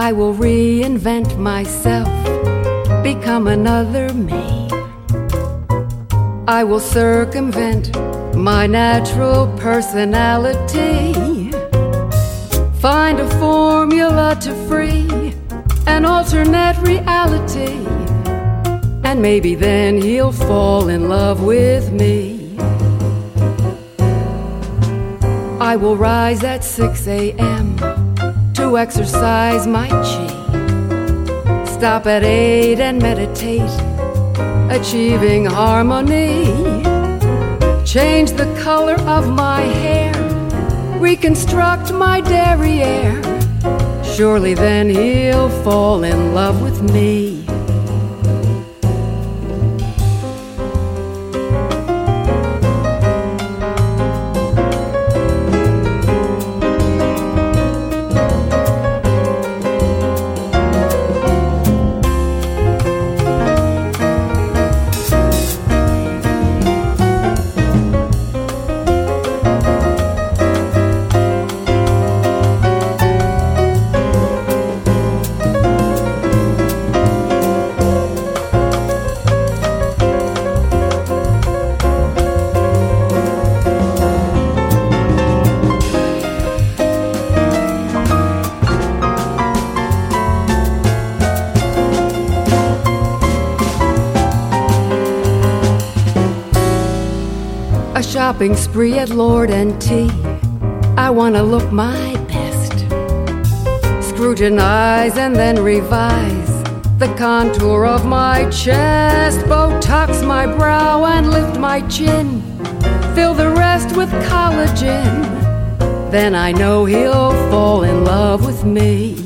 I will reinvent myself, become another me. I will circumvent my natural personality, find a formula to free an alternate reality, and maybe then he'll fall in love with me. I will rise at 6 a.m. to exercise my chi, stop at 8 and meditate, achieving harmony, change the color of my hair, reconstruct my derriere. Surely then he'll fall in love with me. A shopping spree at Lord & T. I want to look my best, scrutinize and then revise the contour of my chest, Botox my brow and lift my chin, fill the rest with collagen. Then I know he'll fall in love with me.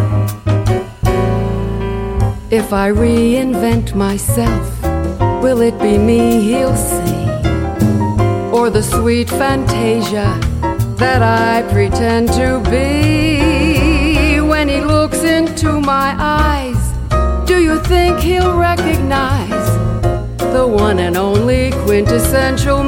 If I reinvent myself, will it be me he'll see, or the sweet fantasia that I pretend to be? When he looks into my eyes, do you think he'll recognize the one and only quintessential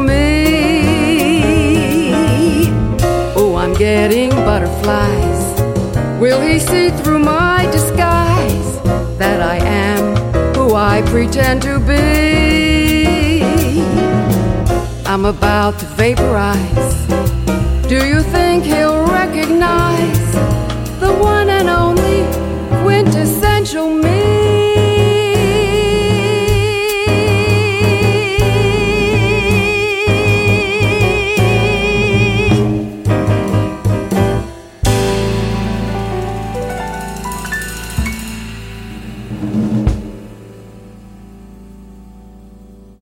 me? Oh, I'm getting butterflies. Will he see through my disguise that I am who I pretend to be? I'm about to vaporize. Do you think he'll recognize the one and only quintessential me?